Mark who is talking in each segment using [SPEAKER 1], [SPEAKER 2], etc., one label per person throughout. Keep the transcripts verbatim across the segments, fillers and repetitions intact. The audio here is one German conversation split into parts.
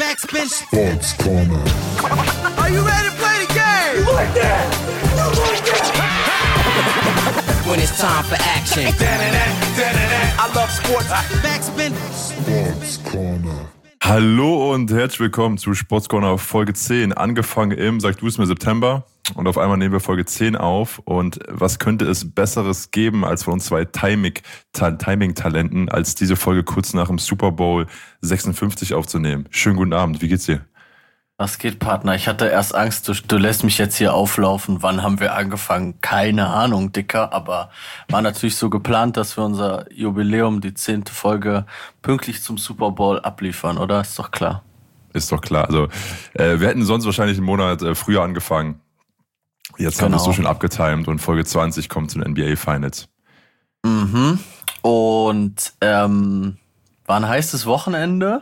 [SPEAKER 1] Backspin. Sports Corner. Are you ready to play the game? You like that? You like that? When it's time for action. I love sports. Backspin. Sports Corner.
[SPEAKER 2] Hallo und herzlich willkommen zu Sports Corner Folge zehn. Angefangen im, sag du es mir, September. Und auf einmal nehmen wir Folge zehn auf. Und was könnte es Besseres geben als von uns zwei Timing, Ta- Timing-Talenten, als diese Folge kurz nach dem Super Bowl sechsundfünfzig aufzunehmen? Schönen guten Abend, wie geht's dir?
[SPEAKER 3] Was geht, Partner? Ich hatte erst Angst, du, du lässt mich jetzt hier auflaufen. Wann haben wir angefangen? Keine Ahnung, Dicker. Aber war natürlich so geplant, dass wir unser Jubiläum, die zehnte Folge, pünktlich zum Super Bowl abliefern, oder? Ist doch klar.
[SPEAKER 2] Ist doch klar. Also äh, wir hätten sonst wahrscheinlich einen Monat äh, früher angefangen. Jetzt haben wir es so schön abgetimt und Folge zwanzig kommt zu den N B A Finals.
[SPEAKER 3] Mhm. Und ähm, war ein heißes Wochenende,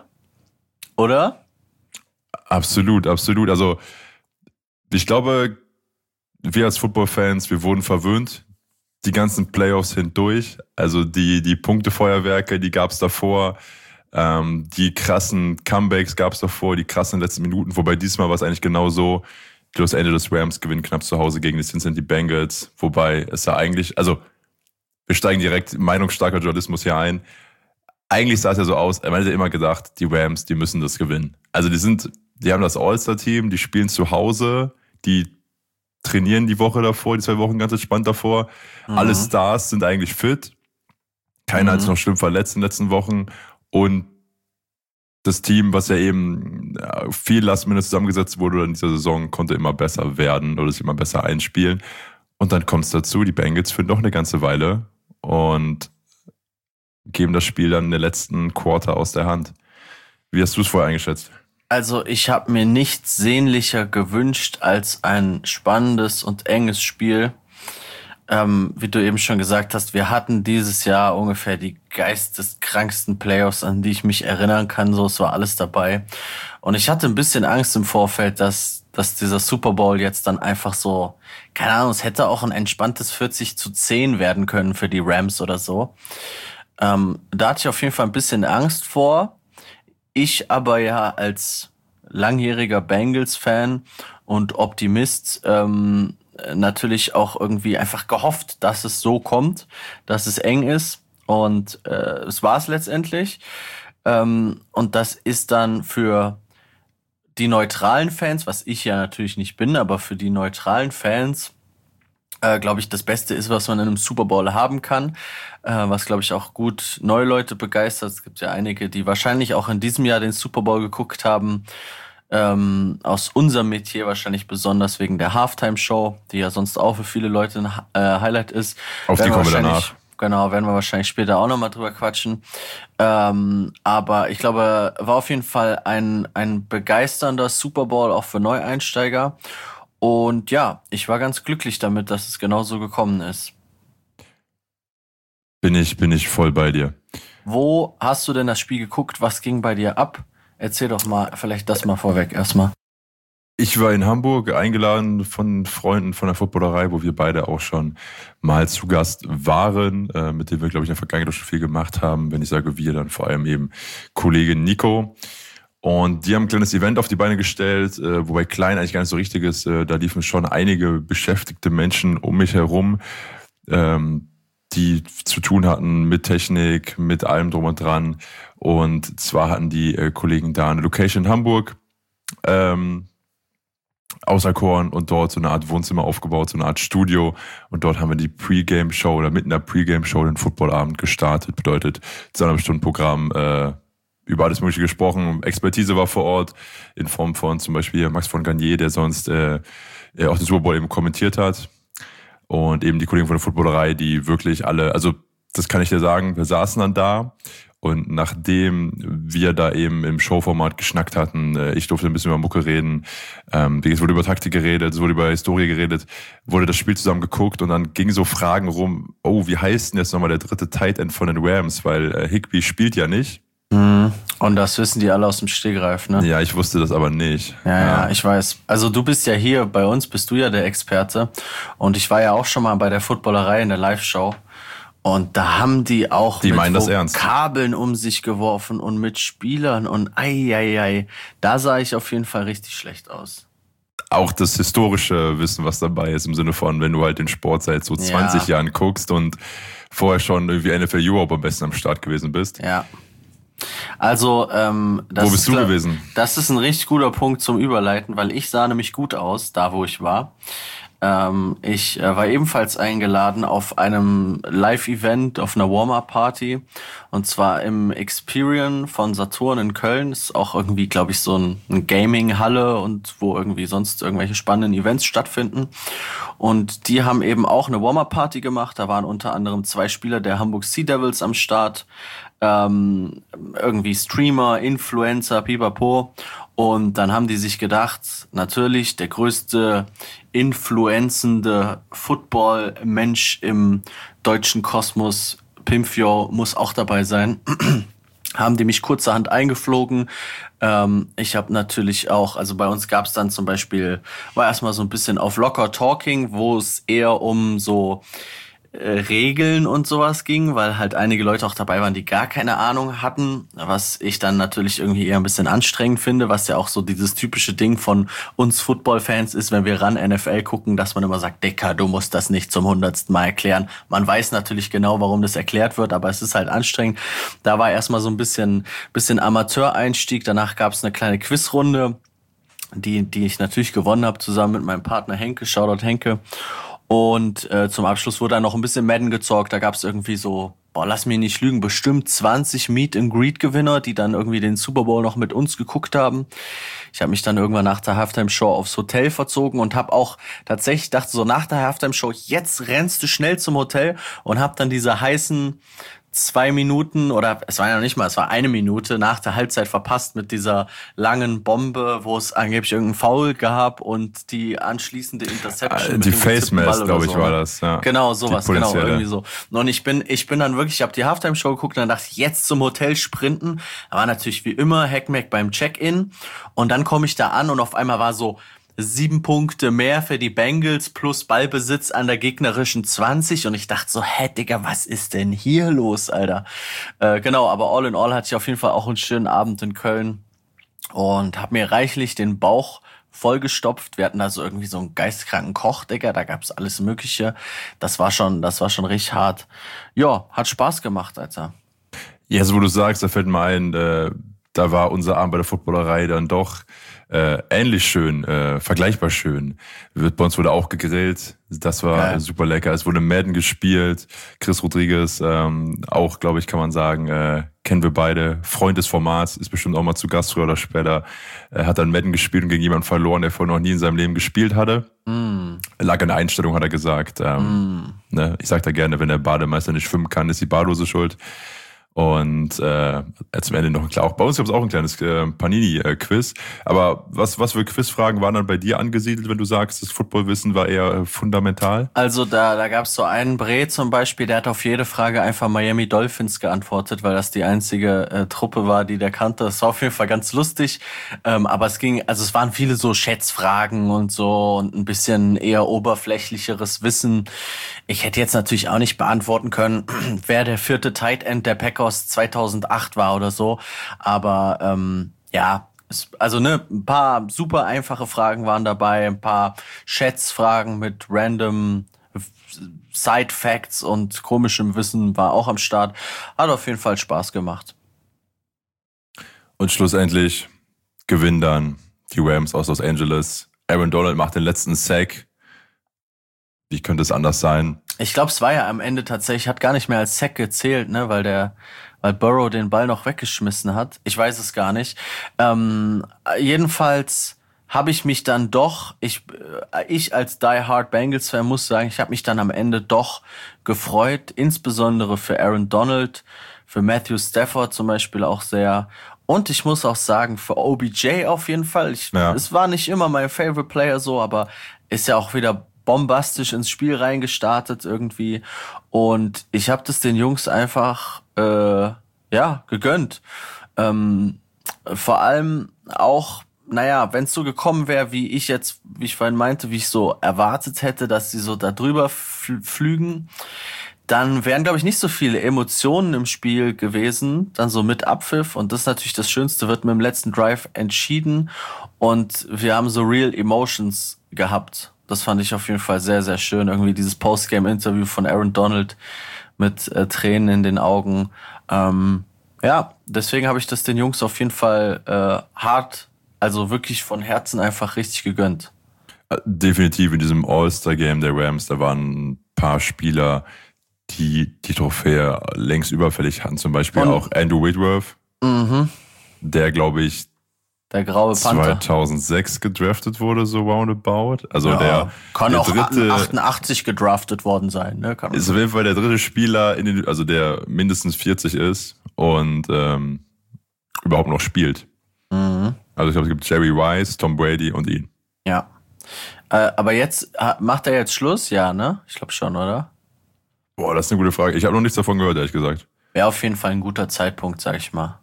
[SPEAKER 3] oder?
[SPEAKER 2] Absolut, absolut. Also ich glaube, wir als Football-Fans, wir wurden verwöhnt. Die ganzen Playoffs hindurch. Also die, die Punktefeuerwerke, die gab es davor. Ähm, die krassen Comebacks gab es davor, die krassen letzten Minuten. Wobei diesmal war es eigentlich genau so. Die Los Angeles Rams gewinnen knapp zu Hause gegen die Cincinnati Bengals. Wobei es ja eigentlich, also wir steigen direkt meinungsstarker Journalismus hier ein. Eigentlich sah es ja so aus, man hat ja immer gedacht, die Rams, die müssen das gewinnen. Also die sind, die haben das All-Star-Team, die spielen zu Hause, die trainieren die Woche davor, die zwei Wochen ganz entspannt davor. Mhm. Alle Stars sind eigentlich fit. Keiner mhm. hat sich noch schlimm verletzt in den letzten Wochen. Und das Team, was ja eben viel Last-Minute zusammengesetzt wurde in dieser Saison, konnte immer besser werden oder sich immer besser einspielen. Und dann kommt es dazu, die Bengals führen noch eine ganze Weile und geben das Spiel dann in der letzten Quarter aus der Hand. Wie hast du es vorher eingeschätzt?
[SPEAKER 3] Also ich habe mir nichts sehnlicher gewünscht als ein spannendes und enges Spiel. Ähm, wie du eben schon gesagt hast, wir hatten dieses Jahr ungefähr die geisteskranksten Playoffs, an die ich mich erinnern kann. So, es war alles dabei. Und ich hatte ein bisschen Angst im Vorfeld, dass, dass dieser Super Bowl jetzt dann einfach so, keine Ahnung, es hätte auch ein entspanntes vierzig zu zehn werden können für die Rams oder so. Ähm, da hatte ich auf jeden Fall ein bisschen Angst vor. Ich aber ja als langjähriger Bengals-Fan und Optimist ähm, natürlich auch irgendwie einfach gehofft, dass es so kommt, dass es eng ist. Und äh, es war es letztendlich. Ähm, und das ist dann für die neutralen Fans, was ich ja natürlich nicht bin, aber für die neutralen Fans, äh, glaube ich, das Beste ist, was man in einem Super Bowl haben kann. Äh, was, glaube ich, auch gut neue Leute begeistert. Es gibt ja einige, die wahrscheinlich auch in diesem Jahr den Super Bowl geguckt haben. Ähm, aus unserem Metier wahrscheinlich besonders wegen der Halftime-Show, die ja sonst auch für viele Leute ein äh, Highlight ist.
[SPEAKER 2] Auf die kommen wir danach.
[SPEAKER 3] Genau, werden wir wahrscheinlich später auch nochmal drüber quatschen. Ähm, aber ich glaube, war auf jeden Fall ein, ein begeisternder Super Bowl auch für Neueinsteiger. Und ja, ich war ganz glücklich damit, dass es genau so gekommen ist.
[SPEAKER 2] Bin ich, bin ich voll bei dir.
[SPEAKER 3] Wo hast du denn das Spiel geguckt? Was ging bei dir ab? Erzähl doch mal, vielleicht das mal vorweg erstmal.
[SPEAKER 2] Ich war in Hamburg eingeladen von Freunden von der Footballerei, wo wir beide auch schon mal zu Gast waren, äh, mit denen wir, glaube ich, in der Vergangenheit schon viel gemacht haben. Wenn ich sage wir, dann vor allem eben Kollege Nico. Und die haben ein kleines Event auf die Beine gestellt, äh, wobei klein eigentlich gar nicht so richtig ist. Äh, da liefen schon einige beschäftigte Menschen um mich herum, ähm, die zu tun hatten mit Technik, mit allem drum und dran. Und zwar hatten die äh, Kollegen da eine Location in Hamburg, ähm, auserkoren und dort so eine Art Wohnzimmer aufgebaut, so eine Art Studio. Und dort haben wir die Pre-Game-Show oder mitten in der Pre-Game-Show den Footballabend gestartet. Bedeutet, zweieinhalb Stunden Programm, äh, über alles Mögliche gesprochen. Expertise war vor Ort in Form von zum Beispiel Max von Garnier, der sonst äh, auch den Super Bowl eben kommentiert hat. Und eben die Kollegen von der Footballerei, die wirklich alle, also das kann ich dir sagen, wir saßen dann da und nachdem wir da eben im Showformat geschnackt hatten, ich durfte ein bisschen über Mucke reden, ähm, es wurde über Taktik geredet, es wurde über Historie geredet, wurde das Spiel zusammen geguckt und dann gingen so Fragen rum, oh, wie heißt denn jetzt nochmal der dritte Tight End von den Rams, weil äh, Higbee spielt ja nicht.
[SPEAKER 3] Und das wissen die alle aus dem Stegreif, ne?
[SPEAKER 2] Ja, ich wusste das aber nicht.
[SPEAKER 3] Ja, ja, ja, ich weiß. Also du bist ja hier, bei uns bist du ja der Experte. Und ich war ja auch schon mal bei der Footballerei in der Live-Show. Und da haben die auch
[SPEAKER 2] die
[SPEAKER 3] mit
[SPEAKER 2] das ernst.
[SPEAKER 3] Kabeln um sich geworfen und mit Spielern und ei, ei, ei. Da sah ich auf jeden Fall richtig schlecht aus.
[SPEAKER 2] Auch das historische Wissen, was dabei ist, im Sinne von, wenn du halt den Sport seit so zwanzig ja. Jahren guckst und vorher schon irgendwie N F L Europe am besten am Start gewesen bist.
[SPEAKER 3] Ja. Also, ähm, das
[SPEAKER 2] wo bist
[SPEAKER 3] ist,
[SPEAKER 2] du gewesen?
[SPEAKER 3] Das ist ein richtig guter Punkt zum Überleiten, weil ich sah nämlich gut aus, da wo ich war. Ähm, ich äh, war ebenfalls eingeladen auf einem Live-Event, auf einer Warm-Up-Party. Und zwar im Experian von Saturn in Köln. Ist auch irgendwie, glaube ich, so ein, ein Gaming-Halle und wo irgendwie sonst irgendwelche spannenden Events stattfinden. Und die haben eben auch eine Warm-Up-Party gemacht. Da waren unter anderem zwei Spieler der Hamburg Sea Devils am Start. Ähm, irgendwie Streamer, Influencer, pipapo. Und dann haben die sich gedacht, natürlich der größte influenzende Football-Mensch im deutschen Kosmos, Pimfio, muss auch dabei sein. Haben die mich kurzerhand eingeflogen. Ähm, ich habe natürlich auch, also bei uns gab es dann zum Beispiel, war erstmal so ein bisschen auf Locker Talking, wo es eher um so Regeln und sowas ging, weil halt einige Leute auch dabei waren, die gar keine Ahnung hatten, was ich dann natürlich irgendwie eher ein bisschen anstrengend finde, was ja auch so dieses typische Ding von uns Football-Fans ist, wenn wir ran N F L gucken, dass man immer sagt, Dicker, du musst das nicht zum hundertsten Mal erklären. Man weiß natürlich genau, warum das erklärt wird, aber es ist halt anstrengend. Da war erstmal so ein bisschen, bisschen Amateur-Einstieg, danach gab es eine kleine Quizrunde, die, die ich natürlich gewonnen habe, zusammen mit meinem Partner Henke, Shoutout Henke. Und äh, zum Abschluss wurde dann noch ein bisschen Madden gezockt. Da gab es irgendwie so, boah, lass mich nicht lügen, bestimmt zwanzig Meet-and-Greet-Gewinner, die dann irgendwie den Super Bowl noch mit uns geguckt haben. Ich habe mich dann irgendwann nach der Halftime-Show aufs Hotel verzogen und habe auch tatsächlich, dachte so nach der Halftime-Show, jetzt rennst du schnell zum Hotel und habe dann diese heißen zwei Minuten oder es war ja noch nicht mal, es war eine Minute nach der Halbzeit verpasst mit dieser langen Bombe, wo es angeblich irgendeinen Foul gab und die anschließende Interception.
[SPEAKER 2] Die Face Mask, glaube ich,
[SPEAKER 3] so.
[SPEAKER 2] war das. Ja.
[SPEAKER 3] Genau, sowas, genau, irgendwie so. Und ich bin, ich bin dann wirklich, ich habe die Halftime-Show geguckt und dann dachte ich, jetzt zum Hotel sprinten. Da war natürlich wie immer Hackmack beim Check-in und dann komme ich da an und auf einmal war so, sieben Punkte mehr für die Bengals plus Ballbesitz an der gegnerischen zwanzig und ich dachte so, hä, Digga, was ist denn hier los, Alter? Äh, genau, aber all in all hatte ich auf jeden Fall auch einen schönen Abend in Köln und habe mir reichlich den Bauch vollgestopft. Wir hatten da so irgendwie so einen geistkranken Koch, Digga, da gab's alles Mögliche. Das war schon, das war schon richtig hart. Ja, hat Spaß gemacht, Alter.
[SPEAKER 2] Ja, so wo du sagst, da fällt mir ein, äh, da war unser Abend bei der Footballerei dann doch Äh, ähnlich schön, äh, vergleichbar schön. Wird bei uns wurde auch gegrillt. Das war Geil. super lecker. Es wurde Madden gespielt. Chris Rodriguez, ähm, auch, glaube ich, kann man sagen, äh, kennen wir beide. Freund des Formats, ist bestimmt auch mal zu Gast früher oder später. Er hat dann Madden gespielt und gegen jemanden verloren, der vorher noch nie in seinem Leben gespielt hatte. Mm. Lag an der Einstellung, hat er gesagt. Ähm, mm. ne, ich sag da gerne, wenn der Bademeister nicht schwimmen kann, ist die Badehose schuld. Und äh, zum Ende noch ein klar. Auch bei uns gab es auch ein kleines äh, Panini-Quiz. Aber was was für Quizfragen waren dann bei dir angesiedelt, wenn du sagst, das Footballwissen war eher äh, fundamental?
[SPEAKER 3] Also da da gab es so einen Bre zum Beispiel, der hat auf jede Frage einfach Miami Dolphins geantwortet, weil das die einzige äh, Truppe war, die der kannte. Das war auf jeden Fall ganz lustig. Ähm, aber es ging, also es waren viele so Schätzfragen und so und ein bisschen eher oberflächlicheres Wissen. Ich hätte jetzt natürlich auch nicht beantworten können, wer der vierte Tight End der Packers zweitausendacht war oder so, aber ähm, ja, es, also ne, ein paar super einfache Fragen waren dabei, ein paar Schätzfragen mit random Side Facts und komischem Wissen war auch am Start. Hat auf jeden Fall Spaß gemacht.
[SPEAKER 2] Und schlussendlich gewinnen dann die Rams aus Los Angeles. Aaron Donald macht den letzten Sack. Wie könnte es anders sein?
[SPEAKER 3] Ich glaube, es war ja am Ende tatsächlich, hat gar nicht mehr als Sack gezählt, ne, weil der, weil Burrow den Ball noch weggeschmissen hat. Ich weiß es gar nicht. Ähm, jedenfalls habe ich mich dann doch, ich, ich als Die Hard Bengals Fan muss sagen, ich habe mich dann am Ende doch gefreut, insbesondere für Aaron Donald, für Matthew Stafford zum Beispiel auch sehr. Und ich muss auch sagen, für O B J auf jeden Fall. Ich, ja. Es war nicht immer mein Favorite Player so, aber ist ja auch wieder bombastisch ins Spiel reingestartet irgendwie und ich habe das den Jungs einfach äh, ja gegönnt. Ähm, vor allem auch, naja, wenn es so gekommen wäre, wie ich jetzt, wie ich vorhin meinte, wie ich so erwartet hätte, dass sie so da drüber flügen, dann wären, glaube ich, nicht so viele Emotionen im Spiel gewesen, dann so mit Abpfiff. Und das ist natürlich das Schönste, wird mit dem letzten Drive entschieden. Und wir haben so real Emotions gehabt. Das fand ich auf jeden Fall sehr, sehr schön. Irgendwie dieses Postgame-Interview von Aaron Donald mit äh, Tränen in den Augen. Ähm, ja, deswegen habe ich das den Jungs auf jeden Fall äh, hart, also wirklich von Herzen einfach richtig gegönnt.
[SPEAKER 2] Definitiv in diesem All-Star-Game der Rams, da waren ein paar Spieler, die die Trophäe längst überfällig hatten. Zum Beispiel Und, auch Andrew Whitworth,
[SPEAKER 3] mhm.
[SPEAKER 2] der, glaube ich,
[SPEAKER 3] der graue Panther
[SPEAKER 2] zweitausendsechs gedraftet wurde, so roundabout. Also ja, der
[SPEAKER 3] kann
[SPEAKER 2] der
[SPEAKER 3] auch
[SPEAKER 2] dritte,
[SPEAKER 3] achtundachtzig gedraftet worden sein. Ne? Kann
[SPEAKER 2] ist auf jeden Fall der dritte Spieler, in den, also der mindestens vierzig ist und ähm, überhaupt noch spielt.
[SPEAKER 3] Mhm.
[SPEAKER 2] Also ich glaube, es gibt Jerry Rice, Tom Brady und ihn.
[SPEAKER 3] Ja. Äh, aber jetzt, macht er jetzt Schluss? Ja, ne? Ich glaube schon, oder?
[SPEAKER 2] Boah, das ist eine gute Frage. Ich habe noch nichts davon gehört, ehrlich gesagt.
[SPEAKER 3] Wäre auf jeden Fall ein guter Zeitpunkt, sag ich mal.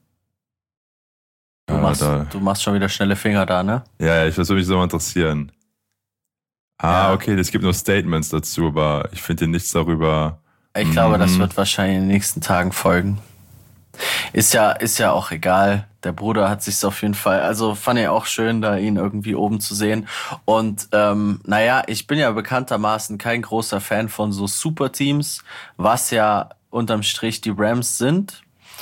[SPEAKER 3] Du,
[SPEAKER 2] ja,
[SPEAKER 3] machst,
[SPEAKER 2] da.
[SPEAKER 3] du machst schon wieder schnelle Finger da, ne?
[SPEAKER 2] Ja, ja, ich würde mich so mal interessieren. Ah, ja. Okay, es gibt nur Statements dazu, aber ich finde hier nichts darüber.
[SPEAKER 3] Ich glaube, das wird wahrscheinlich in den nächsten Tagen folgen. Ist ja, ist ja auch egal. Der Bruder hat sich's auf jeden Fall, also fand ich auch schön, da ihn irgendwie oben zu sehen. Und ähm, naja, ich bin ja bekanntermaßen kein großer Fan von so Superteams, was ja unterm Strich die Rams sind.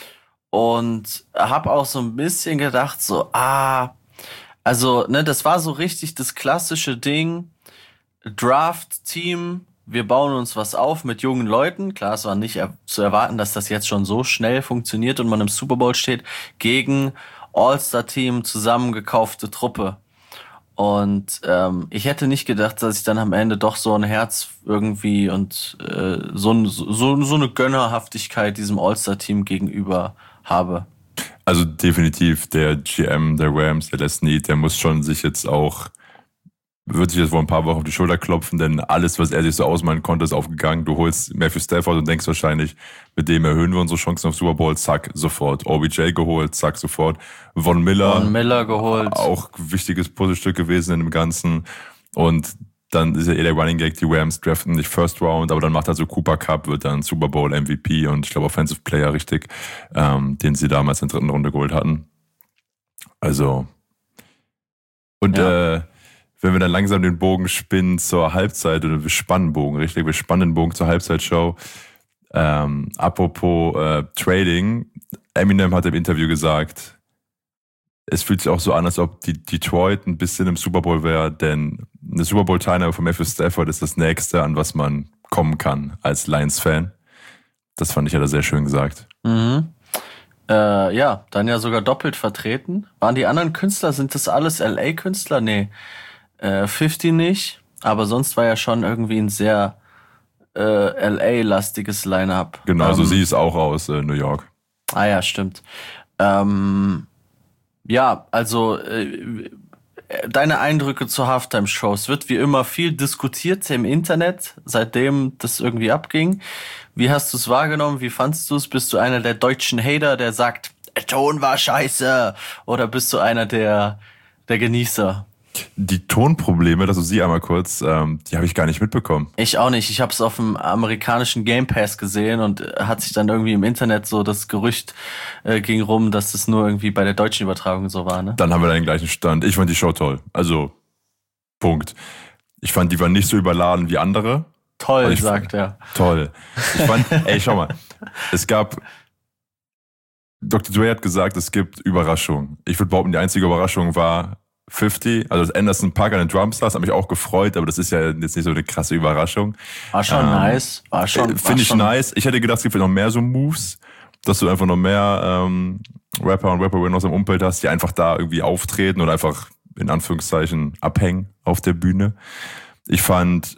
[SPEAKER 3] Und habe auch so ein bisschen gedacht, so, ah, also, ne, das war so richtig das klassische Ding, Draft-Team, wir bauen uns was auf mit jungen Leuten. Klar, es war nicht er- zu erwarten, dass das jetzt schon so schnell funktioniert und man im Super Bowl steht, gegen All-Star-Team, zusammengekaufte Truppe. Und ähm, ich hätte nicht gedacht, dass ich dann am Ende doch so ein Herz irgendwie und äh, so, so, so eine Gönnerhaftigkeit diesem All-Star-Team gegenüber habe.
[SPEAKER 2] Also definitiv der G M der Rams, der Les Snead, der muss schon sich jetzt auch, wird sich jetzt vor ein paar Wochen auf die Schulter klopfen, denn alles, was er sich so ausmalen konnte, ist aufgegangen. Du holst Matthew Stafford und denkst wahrscheinlich, mit dem erhöhen wir unsere Chancen auf Super Bowl, zack, sofort. O B J geholt, zack, sofort. Von Miller.
[SPEAKER 3] Von Miller geholt.
[SPEAKER 2] Auch wichtiges Puzzlestück gewesen in dem Ganzen. Und dann ist ja eh der Running Gag, die Rams draften nicht First Round, aber dann macht er so Cooper Kupp, wird dann Super Bowl M V P und ich glaube Offensive Player richtig, ähm, den sie damals in der dritten Runde geholt hatten. Also und ja. äh, wenn wir dann langsam den Bogen spinnen zur Halbzeit, oder wir spannen Bogen, richtig, wir spannen den Bogen zur Halbzeitshow. Ähm, apropos äh, Trading, Eminem hat im Interview gesagt, es fühlt sich auch so an, als ob die Detroit ein bisschen im Super Bowl wäre, denn eine Super Bowl-Teilnahme von Matthew Stafford ist das Nächste, an was man kommen kann als Lions-Fan. Das fand ich ja da sehr schön gesagt.
[SPEAKER 3] Mhm. Äh, ja, dann ja sogar doppelt vertreten. Waren die anderen Künstler, sind das alles L A-Künstler? Nee, äh, fünfzig nicht, aber sonst war ja schon irgendwie ein sehr äh, L A-lastiges Line-Up.
[SPEAKER 2] Genau,
[SPEAKER 3] ähm,
[SPEAKER 2] also sie ist auch aus äh, New York.
[SPEAKER 3] Ah ja, stimmt. Ähm, ja, also äh, deine Eindrücke zur Halftime-Show. Es wird wie immer viel diskutiert im Internet, seitdem das irgendwie abging. Wie hast du es wahrgenommen? Wie fandst du es? Bist du einer der deutschen Hater, der sagt, der Ton war scheiße? Oder bist du einer der, der Genießer?
[SPEAKER 2] Die Tonprobleme, also sie einmal kurz, ähm, die habe ich gar nicht mitbekommen.
[SPEAKER 3] Ich auch nicht. Ich habe es auf dem amerikanischen Game Pass gesehen und hat sich dann irgendwie im Internet so das Gerücht äh, ging rum, dass es nur irgendwie bei der deutschen Übertragung so war. Ne?
[SPEAKER 2] Dann haben wir den gleichen Stand. Ich fand die Show toll. Also, Punkt. Ich fand, die war nicht so überladen wie andere.
[SPEAKER 3] Toll,
[SPEAKER 2] ich
[SPEAKER 3] sagt
[SPEAKER 2] fand,
[SPEAKER 3] er.
[SPEAKER 2] Toll. Ich fand, ey, schau mal. Es gab, Doktor Dre hat gesagt, es gibt Überraschungen. Ich würde behaupten, die einzige Überraschung war fünfzig, also das Anderson Paak an den Drums, das hat mich auch gefreut, aber das ist ja jetzt nicht so eine krasse Überraschung.
[SPEAKER 3] War schon ähm, nice. War schon.
[SPEAKER 2] Finde ich
[SPEAKER 3] schon
[SPEAKER 2] nice. Ich hätte gedacht, es gibt noch mehr so Moves, dass du einfach noch mehr ähm, Rapper und Rapperinnen aus dem Umfeld hast, die einfach da irgendwie auftreten und einfach in Anführungszeichen abhängen auf der Bühne. Ich fand,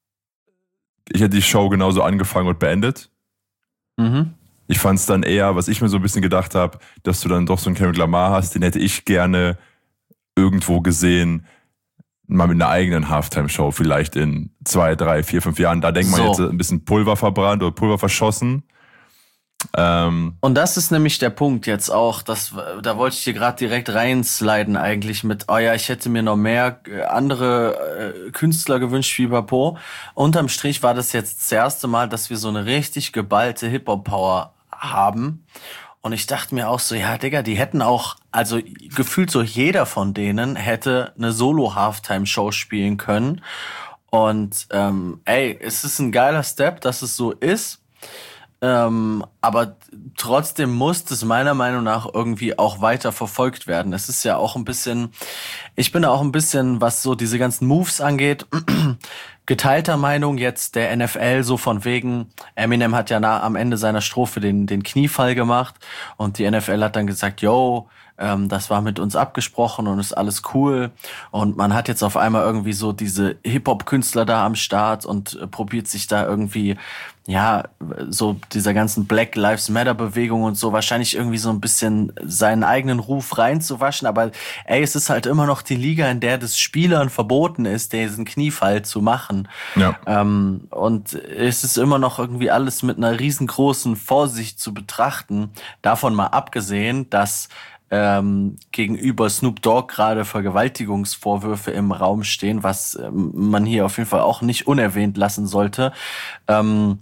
[SPEAKER 2] ich hätte die Show genauso angefangen und beendet.
[SPEAKER 3] Mhm.
[SPEAKER 2] Ich fand es dann eher, was ich mir so ein bisschen gedacht habe, dass du dann doch so einen Kendrick Lamar hast, den hätte ich gerne irgendwo gesehen, mal mit einer eigenen Halftime-Show, vielleicht in zwei, drei, vier, fünf Jahren. Da denkt man
[SPEAKER 3] so.
[SPEAKER 2] jetzt ein bisschen Pulver verbrannt oder Pulver verschossen. Ähm,
[SPEAKER 3] Und das ist nämlich der Punkt jetzt auch, dass, da wollte ich dir gerade direkt reinsliden eigentlich mit, oh ja, ich hätte mir noch mehr andere äh, Künstler gewünscht wie Papo. Unterm Strich war das jetzt das erste Mal, dass wir so eine richtig geballte Hip-Hop-Power haben. Und ich dachte mir auch so, ja, Digga, die hätten auch, also gefühlt so jeder von denen hätte eine Solo-Halftime-Show spielen können. Und ähm, ey, es ist ein geiler Step, dass es so ist. Ähm, aber trotzdem muss das meiner Meinung nach irgendwie auch weiter verfolgt werden. Es ist ja auch ein bisschen, ich bin da auch ein bisschen, was so diese ganzen Moves angeht, geteilter Meinung jetzt der N F L, so von wegen, Eminem hat ja na, am Ende seiner Strophe den, den Kniefall gemacht und die N F L hat dann gesagt, yo, ähm, das war mit uns abgesprochen und ist alles cool und man hat jetzt auf einmal irgendwie so diese Hip-Hop-Künstler da am Start und äh, probiert sich da irgendwie, ja, so dieser ganzen Black Lives Matter-Bewegung und so wahrscheinlich irgendwie so ein bisschen seinen eigenen Ruf reinzuwaschen, aber ey, es ist halt immer noch die Liga, in der das Spielern verboten ist, diesen Kniefall zu machen.
[SPEAKER 2] Ja.
[SPEAKER 3] Ähm, und es ist immer noch irgendwie alles mit einer riesengroßen Vorsicht zu betrachten, davon mal abgesehen, dass ähm, gegenüber Snoop Dogg gerade Vergewaltigungsvorwürfe im Raum stehen, was ähm, man hier auf jeden Fall auch nicht unerwähnt lassen sollte. Ähm,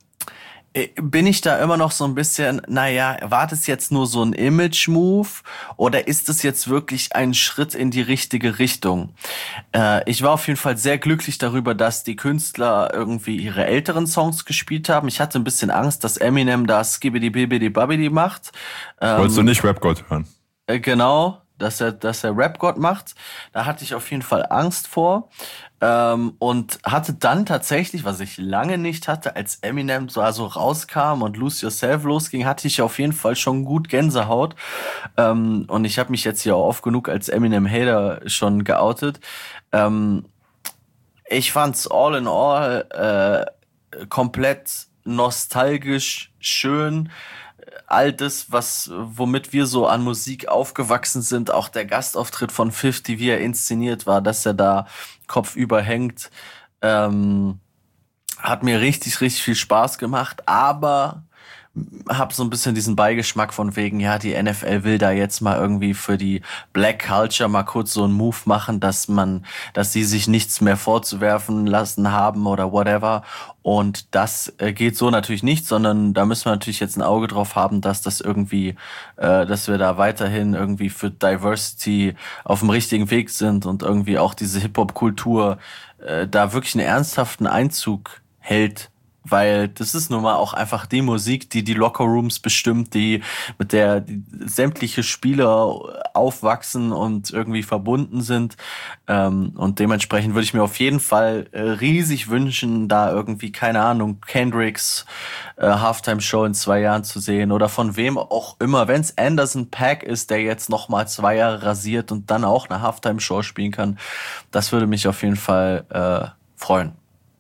[SPEAKER 3] bin ich da immer noch so ein bisschen, naja, war das jetzt nur so ein Image-Move oder ist es jetzt wirklich ein Schritt in die richtige Richtung? Äh, ich war auf jeden Fall sehr glücklich darüber, dass die Künstler irgendwie ihre älteren Songs gespielt haben. Ich hatte ein bisschen Angst, dass Eminem da Skibbidi Bibbidi Babbidi macht. Ähm,
[SPEAKER 2] Wolltest du nicht Rap-God hören?
[SPEAKER 3] Äh, genau, dass er, dass er Rap-God macht. Da hatte ich auf jeden Fall Angst vor. Ähm, und hatte dann tatsächlich, was ich lange nicht hatte, als Eminem so also rauskam und Lose Yourself losging, hatte ich auf jeden Fall schon gut Gänsehaut. Ähm, und ich habe mich jetzt hier auch oft genug als Eminem-Hater schon geoutet. Ähm, ich fand's all in all äh, komplett nostalgisch, schön. All das, was, womit wir so an Musik aufgewachsen sind, auch der Gastauftritt von fifty, wie er inszeniert war, dass er da kopfüber hängt, ähm, hat mir richtig, richtig viel Spaß gemacht, aber hab so ein bisschen diesen Beigeschmack von wegen, ja, die N F L will da jetzt mal irgendwie für die Black Culture mal kurz so einen Move machen, dass man, dass sie sich nichts mehr vorzuwerfen lassen haben oder whatever. Und das äh, geht so natürlich nicht, sondern da müssen wir natürlich jetzt ein Auge drauf haben, dass das irgendwie, äh, dass wir da weiterhin irgendwie für Diversity auf dem richtigen Weg sind und irgendwie auch diese Hip-Hop-Kultur äh, da wirklich einen ernsthaften Einzug hält. Weil das ist nun mal auch einfach die Musik, die die Lockerrooms bestimmt, die mit der die sämtliche Spieler aufwachsen und irgendwie verbunden sind. Ähm, und dementsprechend würde ich mir auf jeden Fall äh, riesig wünschen, da irgendwie, keine Ahnung, Kendricks äh, Halftime-Show in zwei Jahren zu sehen oder von wem auch immer. Wenn es Anderson .Paak ist, der jetzt nochmal zwei Jahre rasiert und dann auch eine Halftime-Show spielen kann, das würde mich auf jeden Fall äh, freuen.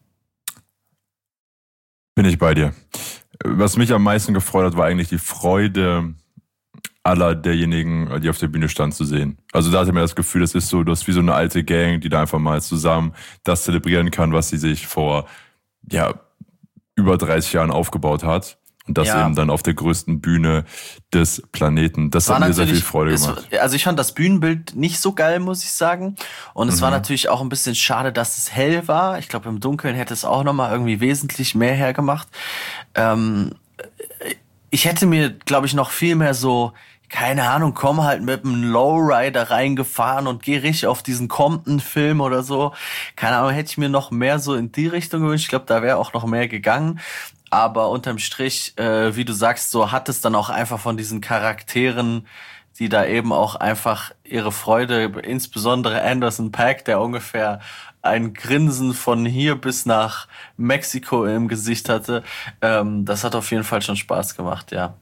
[SPEAKER 2] Bin ich bei dir. Was mich am meisten gefreut hat, war eigentlich die Freude aller derjenigen, die auf der Bühne standen, zu sehen. Also da hatte ich mir das Gefühl, das ist so, das ist wie so eine alte Gang, die da einfach mal zusammen das zelebrieren kann, was sie sich vor ja über dreißig Jahren aufgebaut hat. Und das ja. eben dann auf der größten Bühne des Planeten. Das hat mir sehr viel Freude gemacht.
[SPEAKER 3] Es, also ich fand das Bühnenbild nicht so geil, muss ich sagen. Und es mhm. war natürlich auch ein bisschen schade, dass es hell war. Ich glaube, im Dunkeln hätte es auch nochmal irgendwie wesentlich mehr hergemacht. Ähm, ich hätte mir, glaube ich, noch viel mehr so, keine Ahnung, komm halt mit einem Lowrider reingefahren und geh richtig auf diesen Compton-Film oder so. Keine Ahnung, hätte ich mir noch mehr so in die Richtung gewünscht. Ich glaube, da wäre auch noch mehr gegangen. Aber unterm Strich, äh, wie du sagst, so hat es dann auch einfach von diesen Charakteren, die da eben auch einfach ihre Freude, insbesondere Anderson .Paak, der ungefähr ein Grinsen von hier bis nach Mexiko im Gesicht hatte. Ähm, das hat auf jeden Fall schon Spaß gemacht, ja.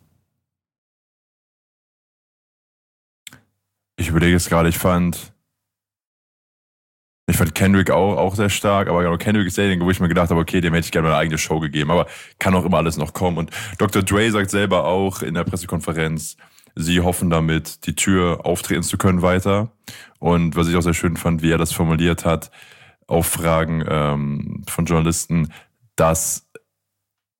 [SPEAKER 2] Ich überlege jetzt gerade, ich fand... Ich fand Kendrick auch, auch sehr stark, aber genau, Kendrick ist derjenige, wo ich mir gedacht habe, okay, dem hätte ich gerne meine eigene Show gegeben, aber kann auch immer alles noch kommen. Und Doktor Dre sagt selber auch in der Pressekonferenz, sie hoffen damit, die Tür auftreten zu können weiter. Und was ich auch sehr schön fand, wie er das formuliert hat, auf Fragen ähm, von Journalisten, dass er,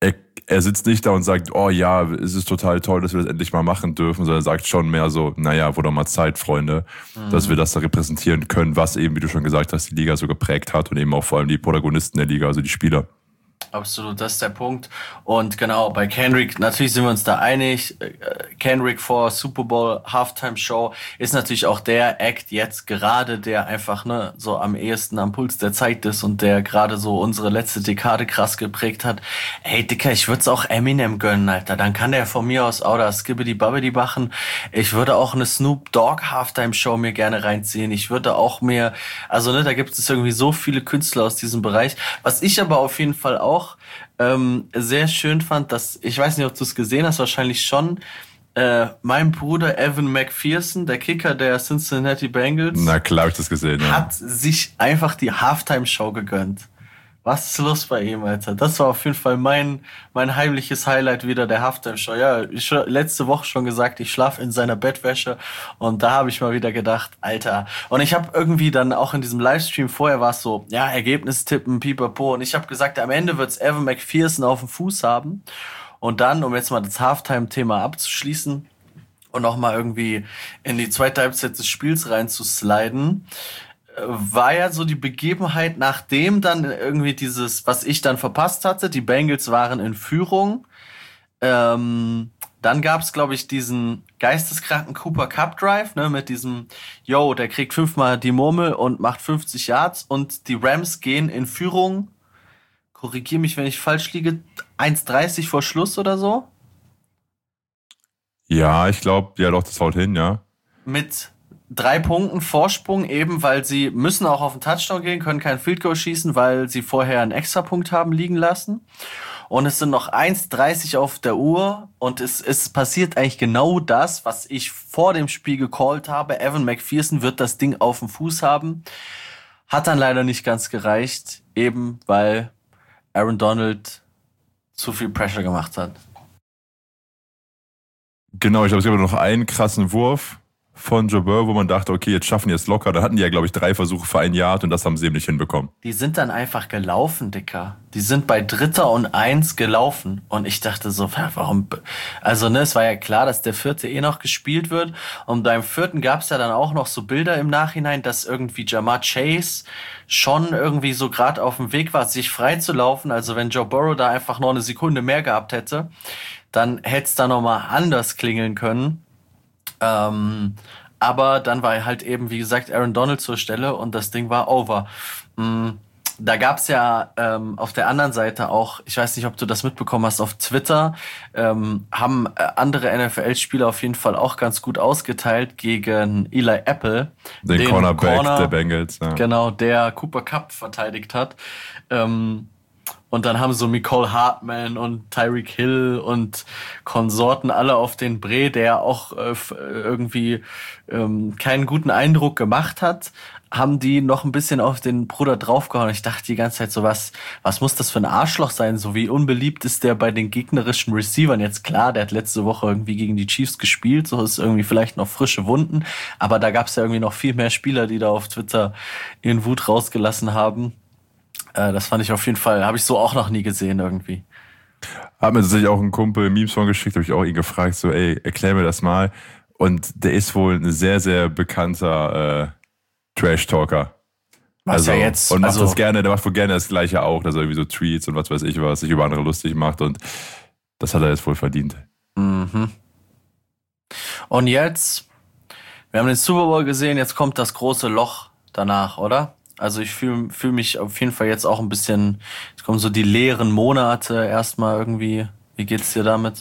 [SPEAKER 2] er sitzt nicht da und sagt, oh ja, es ist total toll, dass wir das endlich mal machen dürfen, sondern er sagt schon mehr so, naja, wurde doch mal Zeit, Freunde, mhm. dass wir das da repräsentieren können, was eben, wie du schon gesagt hast, die Liga so geprägt hat und eben auch vor allem die Protagonisten der Liga, also die Spieler.
[SPEAKER 3] Absolut, das ist der Punkt. Und genau, bei Kendrick, natürlich sind wir uns da einig. Kendrick vor Super Bowl Halftime Show ist natürlich auch der Act jetzt gerade, der einfach ne so am ehesten am Puls der Zeit ist und der gerade so unsere letzte Dekade krass geprägt hat. Ey, Dicker, ich würde es auch Eminem gönnen, Alter. Dann kann der von mir aus auch das Skibbidi Babbidi machen. Ich würde auch eine Snoop Dogg Halftime Show mir gerne reinziehen. Ich würde auch mehr, also ne, da gibt es irgendwie so viele Künstler aus diesem Bereich. Was ich aber auf jeden Fall auch auch ähm, sehr schön fand, dass, ich weiß nicht, ob du es gesehen hast, wahrscheinlich schon, äh, mein Bruder Evan McPherson, der Kicker der Cincinnati Bengals,
[SPEAKER 2] na klar hab ich das gesehen, ja.
[SPEAKER 3] hat sich einfach die Halftime-Show gegönnt. Was ist los bei ihm, Alter? Das war auf jeden Fall mein mein heimliches Highlight wieder, der Halftime-Show. Ja, ich letzte Woche schon gesagt, ich schlafe in seiner Bettwäsche und da habe ich mal wieder gedacht, Alter. Und ich habe irgendwie dann auch in diesem Livestream vorher war es so, ja, Ergebnis tippen, pipapo. Und ich habe gesagt, am Ende wird's Evan McPherson auf dem Fuß haben. Und dann, um jetzt mal das Halftime-Thema abzuschließen und nochmal irgendwie in die zweite Halbzeit des Spiels reinzusliden, war ja so die Begebenheit, nachdem dann irgendwie dieses, was ich dann verpasst hatte, die Bengals waren in Führung, ähm, dann gab's, glaube ich, diesen geisteskranken Cooper Cup Drive, ne, mit diesem, yo, der kriegt fünfmal die Murmel und macht fünfzig Yards und die Rams gehen in Führung, korrigier mich, wenn ich falsch liege, eins dreißig vor Schluss oder so?
[SPEAKER 2] Ja, ich glaube, ja doch, das haut hin, ja.
[SPEAKER 3] Mit drei Punkten Vorsprung, eben weil sie müssen auch auf den Touchdown gehen, können kein Field Goal schießen, weil sie vorher einen Extrapunkt haben liegen lassen. Und es sind noch eins dreißig auf der Uhr und es, es passiert eigentlich genau das, was ich vor dem Spiel gecallt habe. Evan McPherson wird das Ding auf dem Fuß haben. Hat dann leider nicht ganz gereicht, eben weil Aaron Donald zu viel Pressure gemacht hat.
[SPEAKER 2] Genau, ich glaube, es gab noch einen krassen Wurf von Joe Burrow, wo man dachte, okay, jetzt schaffen die es locker. Da hatten die ja, glaube ich, drei Versuche für ein Yard und das haben sie eben nicht hinbekommen.
[SPEAKER 3] Die sind dann einfach gelaufen, Dicker. Die sind bei Dritter und Eins gelaufen. Und ich dachte so, warum? Also, ne, es war ja klar, dass der vierte eh noch gespielt wird. Und beim vierten gab es ja dann auch noch so Bilder im Nachhinein, dass irgendwie Jamar Chase schon irgendwie so gerade auf dem Weg war, sich frei zu laufen. Also, wenn Joe Burrow da einfach noch eine Sekunde mehr gehabt hätte, dann hätte es da nochmal anders klingeln können. Ähm, aber dann war halt eben, wie gesagt, Aaron Donald zur Stelle und das Ding war over. Mhm. Da gab's ja ähm, auf der anderen Seite auch, ich weiß nicht, ob du das mitbekommen hast, auf Twitter ähm, haben äh, andere N F L-Spieler auf jeden Fall auch ganz gut ausgeteilt gegen Eli Apple.
[SPEAKER 2] Den, den Cornerback Corner, der Bengals. Ja.
[SPEAKER 3] Genau, der Cooper Cup verteidigt hat. Ähm, Und dann haben so Mecole Hardman und Tyreek Hill und Konsorten alle auf den Bre, der auch äh, irgendwie ähm, keinen guten Eindruck gemacht hat, haben die noch ein bisschen auf den Bruder draufgehauen. Ich dachte die ganze Zeit so, was, was muss das für ein Arschloch sein? So wie unbeliebt ist der bei den gegnerischen Receivern. Jetzt klar, der hat letzte Woche irgendwie gegen die Chiefs gespielt, so ist irgendwie vielleicht noch frische Wunden. Aber da gab es ja irgendwie noch viel mehr Spieler, die da auf Twitter ihren Wut rausgelassen haben. Das fand ich auf jeden Fall, habe ich so auch noch nie gesehen irgendwie.
[SPEAKER 2] Hat mir tatsächlich auch ein Kumpel Memes von geschickt, habe ich auch ihn gefragt, so ey, erklär mir das mal. Und der ist wohl ein sehr, sehr bekannter äh, Trash-Talker.
[SPEAKER 3] Was
[SPEAKER 2] also,
[SPEAKER 3] ja jetzt,
[SPEAKER 2] und macht
[SPEAKER 3] also,
[SPEAKER 2] das gerne, der macht wohl gerne das Gleiche auch, dass er irgendwie so Tweets und was weiß ich was, sich über andere lustig macht und das hat er jetzt wohl verdient.
[SPEAKER 3] Mhm. Und jetzt, wir haben den Super Bowl gesehen, jetzt kommt das große Loch danach, oder? Also ich fühle fühl mich auf jeden Fall jetzt auch ein bisschen, es kommen so die leeren Monate erstmal irgendwie. Wie geht's dir damit?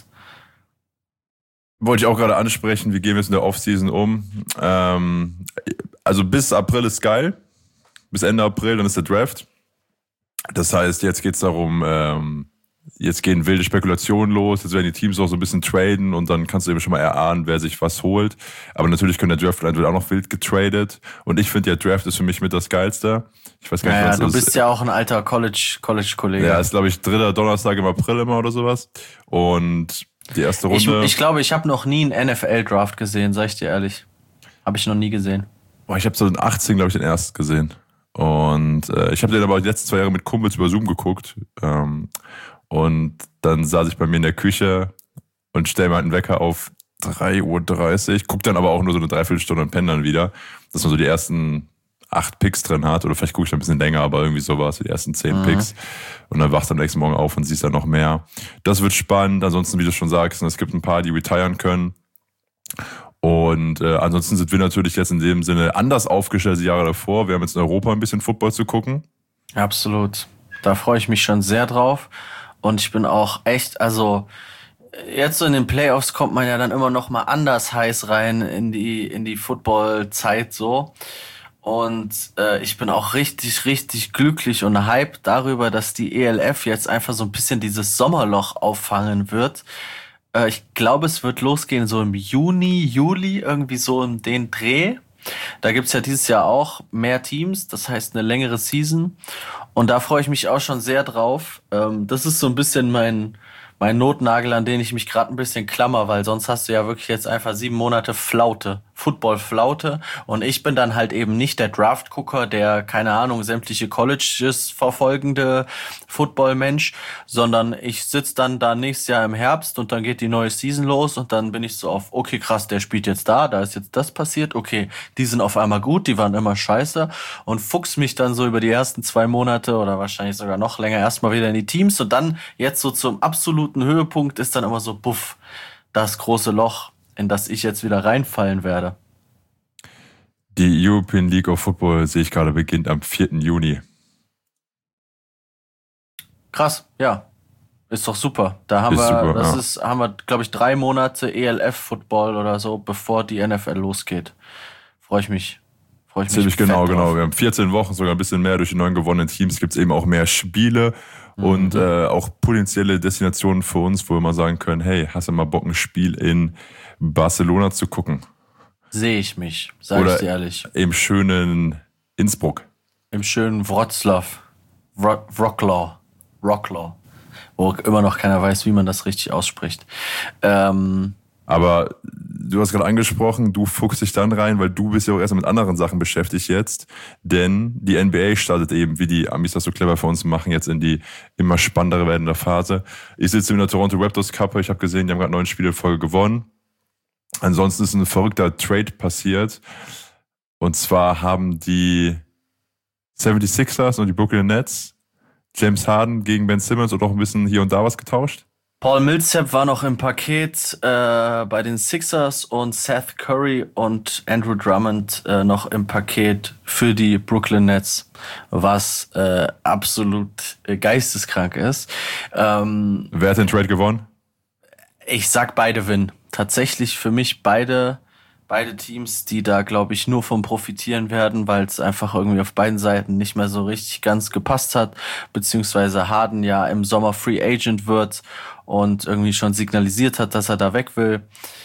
[SPEAKER 2] Wollte ich auch gerade ansprechen, wie gehen wir jetzt in der Offseason um? Ähm, also bis April ist geil, bis Ende April, dann ist der Draft. Das heißt, jetzt geht's darum, ähm, jetzt gehen wilde Spekulationen los, jetzt werden die Teams auch so ein bisschen traden und dann kannst du eben schon mal erahnen, wer sich was holt. Aber natürlich können der Draft wird auch noch wild getradet und ich finde, der Draft ist für mich mit das Geilste. Ich weiß gar nicht,
[SPEAKER 3] naja,
[SPEAKER 2] was
[SPEAKER 3] du
[SPEAKER 2] ist.
[SPEAKER 3] bist ja auch ein alter College, College-Kollege.
[SPEAKER 2] Ja, ist glaube ich dritter Donnerstag im April immer oder sowas und die erste Runde.
[SPEAKER 3] Ich, ich glaube, ich habe noch nie einen N F L-Draft gesehen, sag ich dir ehrlich. Habe ich noch nie gesehen.
[SPEAKER 2] Boah, ich habe so in achtzehn, glaube ich, den ersten gesehen. Und äh, ich habe den aber die letzten zwei Jahre mit Kumpels über Zoom geguckt. Ähm, Und dann saß ich bei mir in der Küche und stelle mir halt einen Wecker auf drei Uhr dreißig, guck dann aber auch nur so eine Dreiviertelstunde und penne dann wieder, dass man so die ersten acht Picks drin hat, oder vielleicht gucke ich ein bisschen länger, aber irgendwie sowas, die ersten zehn mhm. Picks. Und dann wachst du am nächsten Morgen auf und siehst dann noch mehr. Das wird spannend. Ansonsten, wie du schon sagst, es gibt ein paar, die retiren können. Und äh, ansonsten sind wir natürlich jetzt in dem Sinne anders aufgestellt als die Jahre davor. Wir haben jetzt in Europa ein bisschen Football zu gucken.
[SPEAKER 3] Absolut. Da freue ich mich schon sehr drauf. Und ich bin auch echt, also jetzt so in den Playoffs kommt man ja dann immer noch mal anders heiß rein in die in die Football-Zeit so. Und äh, ich bin auch richtig, richtig glücklich und hyped darüber, dass die E L F jetzt einfach so ein bisschen dieses Sommerloch auffangen wird. Äh, ich glaube, es wird losgehen so im Juni, Juli, irgendwie so in den Dreh. Da gibt's ja dieses Jahr auch mehr Teams, das heißt eine längere Season. Und da freue ich mich auch schon sehr drauf. Ähm, das ist so ein bisschen mein mein Notnagel, an den ich mich gerade ein bisschen klammer, weil sonst hast du ja wirklich jetzt einfach sieben Monate Flaute, Football-Flaute. Und ich bin dann halt eben nicht der Draft-Gucker, der, keine Ahnung, sämtliche Colleges verfolgende Football-Mensch, sondern ich sitze dann da nächstes Jahr im Herbst und dann geht die neue Season los und dann bin ich so auf, okay, krass, der spielt jetzt da, da ist jetzt das passiert, okay, die sind auf einmal gut, die waren immer scheiße und fuchs mich dann so über die ersten zwei Monate oder wahrscheinlich sogar noch länger erstmal wieder in die Teams und dann jetzt so zum absoluten Höhepunkt ist dann immer so, buff, das große Loch, in das ich jetzt wieder reinfallen werde.
[SPEAKER 2] Die European League of Football, sehe ich gerade, beginnt am vierten Juni.
[SPEAKER 3] Krass, ja. Ist doch super. Da haben
[SPEAKER 2] ist
[SPEAKER 3] wir,
[SPEAKER 2] super,
[SPEAKER 3] das
[SPEAKER 2] ja.
[SPEAKER 3] ist, haben wir, glaube ich, drei Monate E L F-Football oder so, bevor die N F L losgeht. Freue ich mich. Freue ich mich.
[SPEAKER 2] Ziemlich genau,
[SPEAKER 3] drauf.
[SPEAKER 2] genau. Wir haben vierzehn Wochen, sogar ein bisschen mehr. Durch die neuen gewonnenen Teams gibt es eben auch mehr Spiele mhm. und äh, auch potenzielle Destinationen für uns, wo wir mal sagen können, hey, hast du mal Bock, ein Spiel in Barcelona zu gucken?
[SPEAKER 3] Sehe ich mich, sag ich dir ehrlich.
[SPEAKER 2] Im schönen Innsbruck.
[SPEAKER 3] Im schönen Wroclaw. Wro- Wroclaw. Wroclaw. Wo immer noch keiner weiß, wie man das richtig ausspricht. Ähm,
[SPEAKER 2] Aber du hast gerade angesprochen, du fuchst dich dann rein, weil du bist ja auch erstmal mit anderen Sachen beschäftigt jetzt. Denn die N B A startet eben, wie die Amis das so clever für uns machen, jetzt in die immer spannendere werdende Phase. Ich sitze in der Toronto Raptors Cup. Ich habe gesehen, die haben gerade neun Spiele in Folge gewonnen. Ansonsten ist ein verrückter Trade passiert. Und zwar haben die seventy-sixers und die Brooklyn Nets James Harden gegen Ben Simmons und auch ein bisschen hier und da was getauscht.
[SPEAKER 3] Paul Millsap war noch im Paket äh, bei den Sixers und Seth Curry und Andrew Drummond äh, noch im Paket für die Brooklyn Nets, was äh, absolut äh, geisteskrank ist. Ähm,
[SPEAKER 2] Wer hat den Trade gewonnen?
[SPEAKER 3] Ich sag beide Win. Tatsächlich für mich beide beide Teams, die da, glaube ich, nur vom profitieren werden, weil es einfach irgendwie auf beiden Seiten nicht mehr so richtig ganz gepasst hat, beziehungsweise Harden ja im Sommer Free Agent wird und irgendwie schon signalisiert hat, dass er da weg will.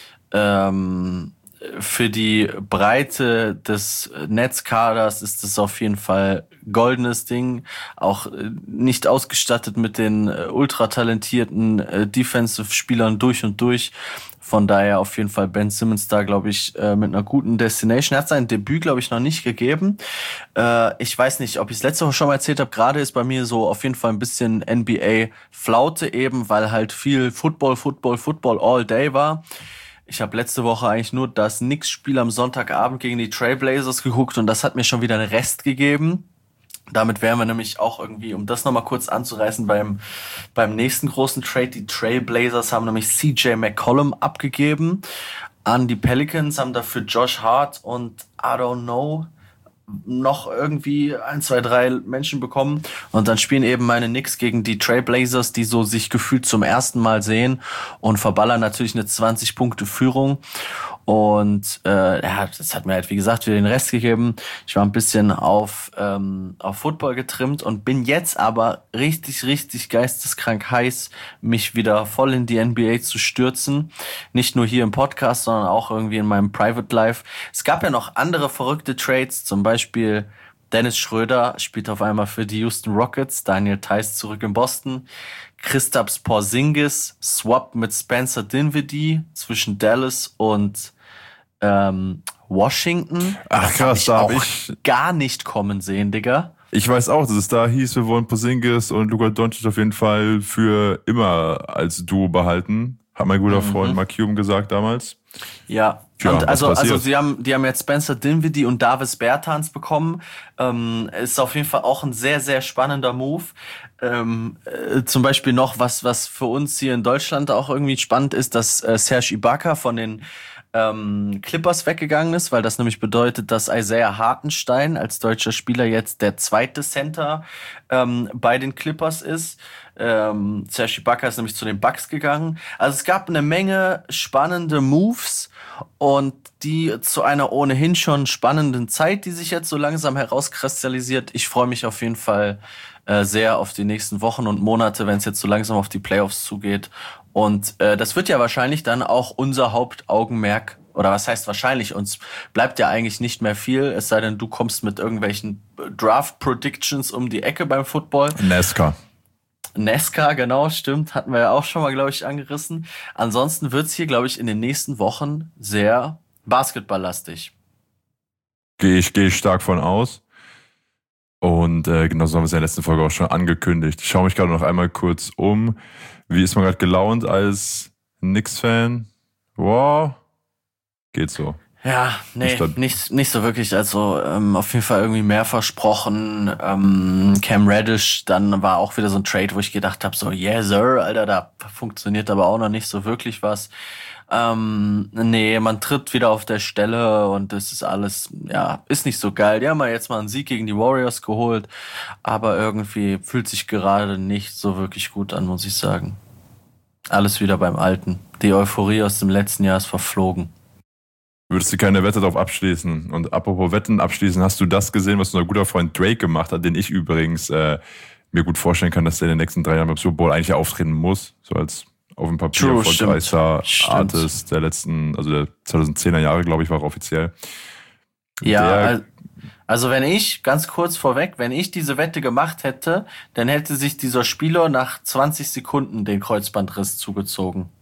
[SPEAKER 3] Ähm, für die Breite des Netzkaders ist es auf jeden Fall goldenes Ding, auch nicht ausgestattet mit den ultra talentierten Defensive-Spielern durch und durch. Von daher auf jeden Fall Ben Simmons da, glaube ich, mit einer guten Destination. Er hat sein Debüt, glaube ich, noch nicht gegeben. Ich weiß nicht, ob ich es letzte Woche schon mal erzählt habe. Gerade ist bei mir so auf jeden Fall ein bisschen N B A-Flaute eben, weil halt viel Football, Football, Football all day war. Ich habe letzte Woche eigentlich nur das Knicks-Spiel am Sonntagabend gegen die Trailblazers geguckt und das hat mir schon wieder einen Rest gegeben. Damit wären wir nämlich auch irgendwie, um das nochmal kurz anzureißen, beim beim nächsten großen Trade. Die Trailblazers haben nämlich C J McCollum abgegeben an die Pelicans, haben dafür Josh Hart und I don't know noch irgendwie ein, zwei, drei Menschen bekommen. Und dann spielen eben meine Knicks gegen die Trailblazers, die so sich gefühlt zum ersten Mal sehen und verballern natürlich eine zwanzig-Punkte-Führung. Und äh, ja, das hat mir halt, wie gesagt, wieder den Rest gegeben. Ich war ein bisschen auf ähm, auf Football getrimmt und bin jetzt aber richtig, richtig geisteskrank heiß, mich wieder voll in die N B A zu stürzen. Nicht nur hier im Podcast, sondern auch irgendwie in meinem Private Life. Es gab ja noch andere verrückte Trades, zum Beispiel Dennis Schröder spielt auf einmal für die Houston Rockets, Daniel Theis zurück in Boston, Kristaps Porzingis swap mit Spencer Dinwiddie zwischen Dallas und ähm, Washington.
[SPEAKER 2] Ach
[SPEAKER 3] das
[SPEAKER 2] krass,
[SPEAKER 3] hab
[SPEAKER 2] da
[SPEAKER 3] ich
[SPEAKER 2] hab
[SPEAKER 3] auch
[SPEAKER 2] ich
[SPEAKER 3] gar nicht kommen sehen, Digga.
[SPEAKER 2] Ich weiß auch, dass es da hieß, wir wollen Porzingis und Luka Doncic auf jeden Fall für immer als Duo behalten. Hat mein guter mhm. Freund Mark Cuban gesagt damals.
[SPEAKER 3] Ja, ja und also, also sie haben, die haben jetzt Spencer Dinwiddie und Davis Bertans bekommen. Ähm, ist auf jeden Fall auch ein sehr, sehr spannender Move. Ähm, äh, zum Beispiel noch was, was für uns hier in Deutschland auch irgendwie spannend ist, dass äh, Serge Ibaka von den ähm, Clippers weggegangen ist, weil das nämlich bedeutet, dass Isaiah Hartenstein als deutscher Spieler jetzt der zweite Center ähm, bei den Clippers ist. Ähm, Serge Ibaka ist nämlich zu den Bucks gegangen. Also es gab eine Menge spannende Moves und die zu einer ohnehin schon spannenden Zeit, die sich jetzt so langsam herauskristallisiert. Ich freue mich auf jeden Fall äh, sehr auf die nächsten Wochen und Monate, wenn es jetzt so langsam auf die Playoffs zugeht. Und äh, das wird ja wahrscheinlich dann auch unser Hauptaugenmerk, oder was heißt wahrscheinlich, uns bleibt ja eigentlich nicht mehr viel, es sei denn, du kommst mit irgendwelchen Draft-Predictions um die Ecke beim Football.
[SPEAKER 2] NASCAR.
[SPEAKER 3] NASCAR, genau, stimmt, hatten wir ja auch schon mal, glaube ich, angerissen. Ansonsten wird's hier, glaube ich, in den nächsten Wochen sehr basketballlastig.
[SPEAKER 2] Gehe ich, gehe ich stark von aus. Und äh, genauso haben wir es in der letzten Folge auch schon angekündigt. Ich schaue mich gerade noch einmal kurz um. Wie ist man gerade gelaunt als Knicks-Fan? Wow, geht so.
[SPEAKER 3] Ja, nee, nicht, nicht so wirklich. Also ähm, auf jeden Fall irgendwie mehr versprochen. Ähm, Cam Reddish, dann war auch wieder so ein Trade, wo ich gedacht habe, so, yeah, sir, Alter, da funktioniert aber auch noch nicht so wirklich was. Ähm, nee, man tritt wieder auf der Stelle und das ist alles, ja, ist nicht so geil. Die haben ja jetzt mal einen Sieg gegen die Warriors geholt, aber irgendwie fühlt sich gerade nicht so wirklich gut an, muss ich sagen. Alles wieder beim Alten. Die Euphorie aus dem letzten Jahr ist verflogen.
[SPEAKER 2] Würdest du keine Wette darauf abschließen? Und apropos Wetten abschließen, hast du das gesehen, was unser guter Freund Drake gemacht hat, den ich übrigens äh, mir gut vorstellen kann, dass der in den nächsten drei Jahren beim Super Bowl eigentlich auftreten muss, so als auf dem Papier erfolgreichster Artist der letzten, also der zweitausendzehner Jahre, glaube ich, war er offiziell.
[SPEAKER 3] Ja, der, also wenn ich, ganz kurz vorweg, wenn ich diese Wette gemacht hätte, dann hätte sich dieser Spieler nach zwanzig Sekunden den Kreuzbandriss zugezogen.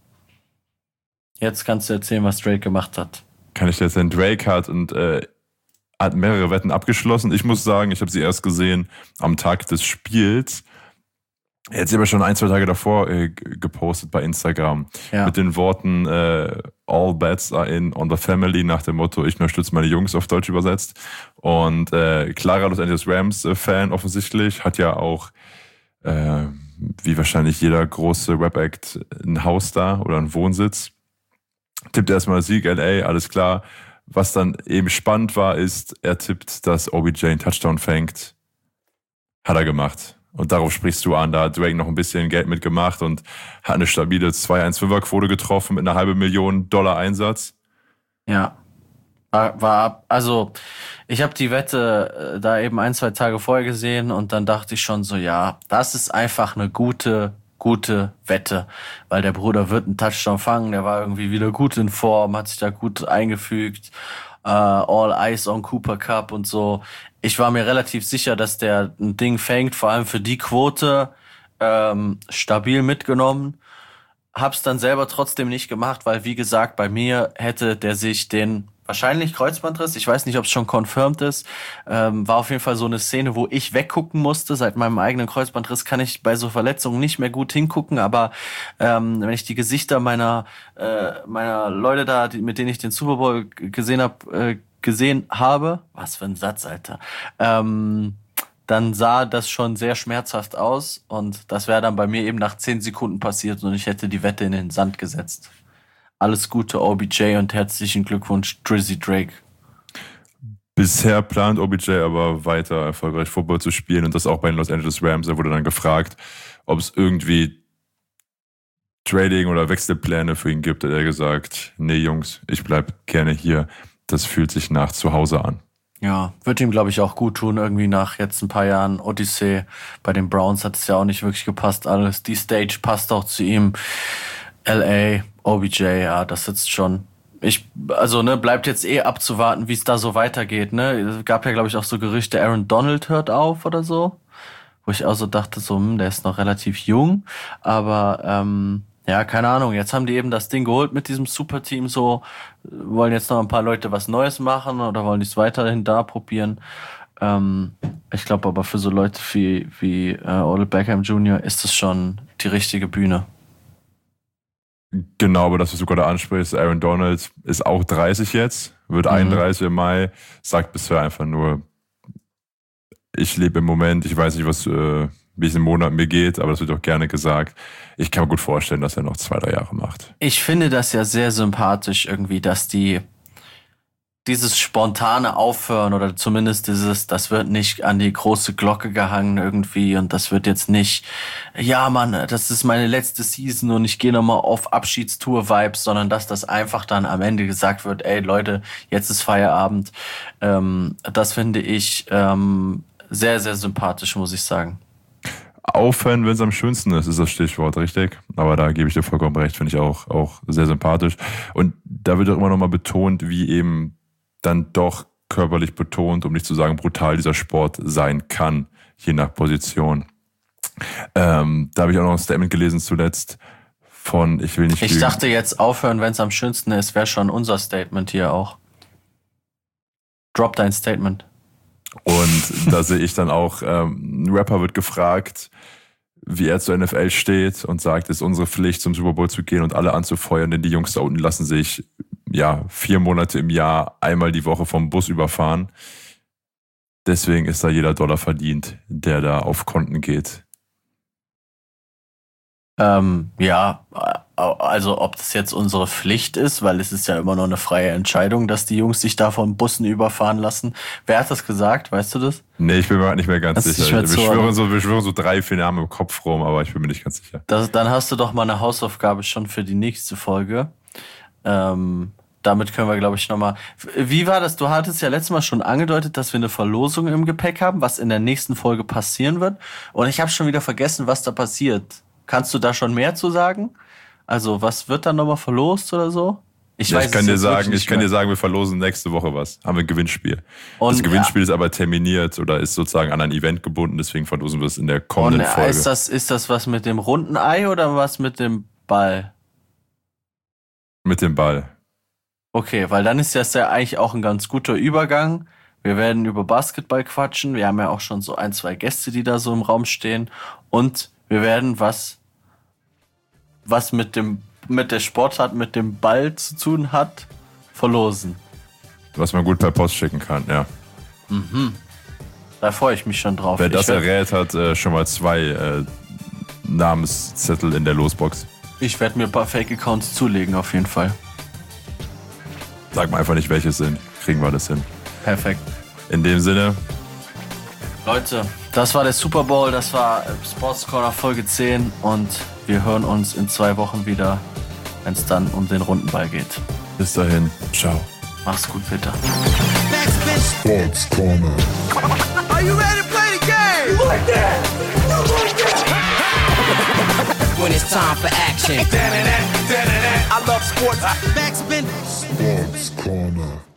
[SPEAKER 3] Jetzt kannst du erzählen, was Drake gemacht hat.
[SPEAKER 2] Kann ich dir erzählen, Drake hat und äh, hat mehrere Wetten abgeschlossen. Ich muss sagen, ich habe sie erst gesehen am Tag des Spiels. Er hat sie aber schon ein, zwei Tage davor äh, gepostet bei Instagram. Ja. Mit den Worten äh, All bets are in on the family, nach dem Motto, ich unterstütze meine Jungs, auf Deutsch übersetzt. Und äh, klarer Los Angeles Rams äh, Fan offensichtlich, hat ja auch äh, wie wahrscheinlich jeder große Rap-Act ein Haus da oder einen Wohnsitz. Tippt erstmal Sieg, L A, alles klar. Was dann eben spannend war, ist, er tippt, dass O B J einen Touchdown fängt. Hat er gemacht. Und darauf sprichst du an. Da hat Drake noch ein bisschen Geld mitgemacht und hat eine stabile zwei eins fünfer Quote getroffen mit einer halben Million Dollar Einsatz.
[SPEAKER 3] Ja. War, also, ich habe die Wette äh, da eben ein, zwei Tage vorher gesehen und dann dachte ich schon so, ja, das ist einfach eine gute gute Wette, weil der Bruder wird einen Touchdown fangen, der war irgendwie wieder gut in Form, hat sich da gut eingefügt, uh, all eyes on Cooper Kupp und so. Ich war mir relativ sicher, dass der ein Ding fängt, vor allem für die Quote, ähm, stabil mitgenommen. Hab's dann selber trotzdem nicht gemacht, weil wie gesagt, bei mir hätte der sich den wahrscheinlich Kreuzbandriss, ich weiß nicht, ob es schon confirmed ist, ähm, war auf jeden Fall so eine Szene, wo ich weggucken musste. Seit meinem eigenen Kreuzbandriss kann ich bei so Verletzungen nicht mehr gut hingucken, aber ähm, wenn ich die Gesichter meiner äh, meiner Leute da, die, mit denen ich den Super Bowl gesehen habe, äh, gesehen habe, was für ein Satz, Alter, ähm, dann sah das schon sehr schmerzhaft aus und das wäre dann bei mir eben nach zehn Sekunden passiert und ich hätte die Wette in den Sand gesetzt. Alles Gute, O B J, und herzlichen Glückwunsch, Drizzy Drake.
[SPEAKER 2] Bisher plant O B J aber weiter erfolgreich Football zu spielen und das auch bei den Los Angeles Rams. Er wurde dann gefragt, ob es irgendwie Trading- oder Wechselpläne für ihn gibt. Er hat gesagt, nee Jungs, ich bleib gerne hier. Das fühlt sich nach Zuhause an.
[SPEAKER 3] Ja, wird ihm, glaube ich, auch gut tun, irgendwie nach jetzt ein paar Jahren Odyssee. Bei den Browns hat es ja auch nicht wirklich gepasst alles. Die Stage passt auch zu ihm. L A, O B J, ja, das sitzt schon. Ich, also, ne, bleibt jetzt eh abzuwarten, wie es da so weitergeht, ne. Es gab ja, glaube ich, auch so Gerüchte, Aaron Donald hört auf oder so. Wo ich auch so dachte, so, hm, der ist noch relativ jung. Aber, ähm, ja, keine Ahnung. Jetzt haben die eben das Ding geholt mit diesem Superteam, so. Wollen jetzt noch ein paar Leute was Neues machen oder wollen die es weiterhin da probieren? Ähm, Ich glaube aber für so Leute wie, wie äh, Odell Beckham Junior ist das schon die richtige Bühne.
[SPEAKER 2] Genau, aber das, was du gerade ansprichst, Aaron Donald ist auch dreißig jetzt, wird mhm. einunddreißig im Mai, sagt bisher einfach nur, ich lebe im Moment, ich weiß nicht, was, äh, wie es im Monat mir geht, aber das wird auch gerne gesagt. Ich kann mir gut vorstellen, dass er noch zwei, drei Jahre macht.
[SPEAKER 3] Ich finde das ja sehr sympathisch irgendwie, dass die dieses spontane Aufhören oder zumindest dieses, das wird nicht an die große Glocke gehangen irgendwie und das wird jetzt nicht, ja Mann, das ist meine letzte Season und ich gehe nochmal auf Abschiedstour-Vibes, sondern dass das einfach dann am Ende gesagt wird, ey Leute, jetzt ist Feierabend. Ähm, das finde ich ähm, sehr, sehr sympathisch, muss ich sagen.
[SPEAKER 2] Aufhören, wenn es am schönsten ist, ist das Stichwort, richtig? Aber da gebe ich dir vollkommen recht, finde ich auch, auch sehr sympathisch. Und da wird auch immer nochmal betont, wie eben dann doch körperlich betont, um nicht zu sagen brutal, dieser Sport sein kann, je nach Position. Ähm, da habe ich auch noch ein Statement gelesen zuletzt von, ich will nicht
[SPEAKER 3] Ich
[SPEAKER 2] lügen.
[SPEAKER 3] dachte jetzt aufhören, wenn es am schönsten ist, wäre schon unser Statement hier auch. Drop dein Statement.
[SPEAKER 2] Und da sehe ich dann auch, ähm, ein Rapper wird gefragt, wie er zur N F L steht und sagt, es ist unsere Pflicht, zum Super Bowl zu gehen und alle anzufeuern, denn die Jungs da unten lassen sich ja vier Monate im Jahr einmal die Woche vom Bus überfahren. Deswegen ist da jeder Dollar verdient, der da auf Konten geht.
[SPEAKER 3] Ähm, ja, also ob das jetzt unsere Pflicht ist, weil es ist ja immer noch eine freie Entscheidung, dass die Jungs sich da von Bussen überfahren lassen. Wer hat das gesagt? Weißt du das?
[SPEAKER 2] Nee, ich bin mir nicht mehr ganz
[SPEAKER 3] das
[SPEAKER 2] sicher. Wir schwören, so, wir schwören so drei, vier Namen im Kopf rum, aber ich bin mir nicht ganz sicher.
[SPEAKER 3] Das, dann hast du doch mal eine Hausaufgabe schon für die nächste Folge. Ähm, damit können wir, glaube ich, nochmal... Wie war das? Du hattest ja letztes Mal schon angedeutet, dass wir eine Verlosung im Gepäck haben, was in der nächsten Folge passieren wird. Und ich habe schon wieder vergessen, was da passiert. Kannst du da schon mehr zu sagen? Also, was wird dann nochmal verlost oder so? Ich,
[SPEAKER 2] ja,
[SPEAKER 3] weiß
[SPEAKER 2] ich kann dir sagen, ich
[SPEAKER 3] mehr.
[SPEAKER 2] kann dir sagen, wir verlosen nächste Woche was. Haben wir ein Gewinnspiel.
[SPEAKER 3] Und,
[SPEAKER 2] das Gewinnspiel
[SPEAKER 3] ja.
[SPEAKER 2] ist aber terminiert oder ist sozusagen an ein Event gebunden, deswegen verlosen wir es in der kommenden
[SPEAKER 3] Und, äh,
[SPEAKER 2] Folge.
[SPEAKER 3] Ist das, ist das was mit dem runden Ei oder was mit dem Ball?
[SPEAKER 2] Mit dem Ball.
[SPEAKER 3] Okay, weil dann ist das ja eigentlich auch ein ganz guter Übergang. Wir werden über Basketball quatschen. Wir haben ja auch schon so ein, zwei Gäste, die da so im Raum stehen. Und wir werden was, was mit dem, mit der Sportart, mit dem Ball zu tun hat, verlosen.
[SPEAKER 2] Was man gut per Post schicken kann, ja.
[SPEAKER 3] Mhm. Da freue ich mich schon drauf.
[SPEAKER 2] Wer das
[SPEAKER 3] werd,
[SPEAKER 2] errät, hat äh, schon mal zwei äh, Namenszettel in der Losbox.
[SPEAKER 3] Ich werde mir ein paar Fake-Accounts zulegen, auf jeden Fall.
[SPEAKER 2] Sag mal einfach nicht, welche es sind. Kriegen wir das hin.
[SPEAKER 3] Perfekt.
[SPEAKER 2] In dem Sinne.
[SPEAKER 3] Leute, das war der Super Bowl, das war Sports Corner Folge zehn und wir hören uns in zwei Wochen wieder, wenn es dann um den runden Ball geht.
[SPEAKER 2] Bis dahin. Ciao.
[SPEAKER 3] Mach's gut, Peter.
[SPEAKER 1] Sports Corner. Are you ready to play the game? You like that? You like that? When it's time for action. I love sports. Backspin. Sports Corner.